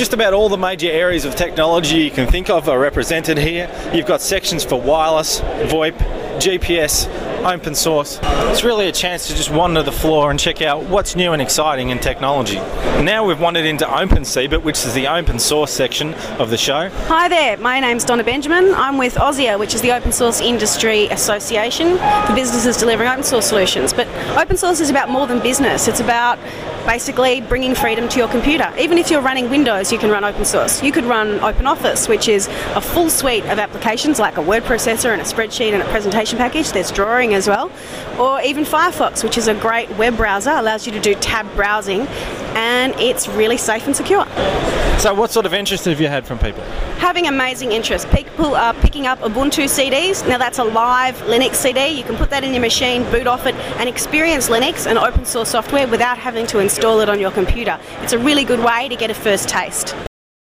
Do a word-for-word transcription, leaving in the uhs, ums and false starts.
Just about all the major areas of technology you can think of are represented here. You've got sections for wireless, VoIP, G P S, open source. It's really a chance to just wander the floor and check out what's new and exciting in technology. Now we've wandered into OpenCeebit, which is the open source section of the show. Hi there, my name's Donna Benjamin. I'm with AUSIA, which is the Open Source Industry Association for businesses delivering open source solutions. But open source is about more than business. It's about basically bringing freedom to your computer. Even if you're running Windows, you can run open source. You could run OpenOffice, which is a full suite of applications like a word processor and a spreadsheet and a presentation package. There's drawing as well. Or even Firefox, which is a great web browser, allows you to do tab browsing, and it's really safe and secure. So what sort of interest have you had from people? Having amazing interest. People are picking up Ubuntu C Ds. Now that's a live Linux C D. You can put that in your machine, boot off it, and experience Linux and open source software without having to install it on your computer. It's a really good way to get a first taste.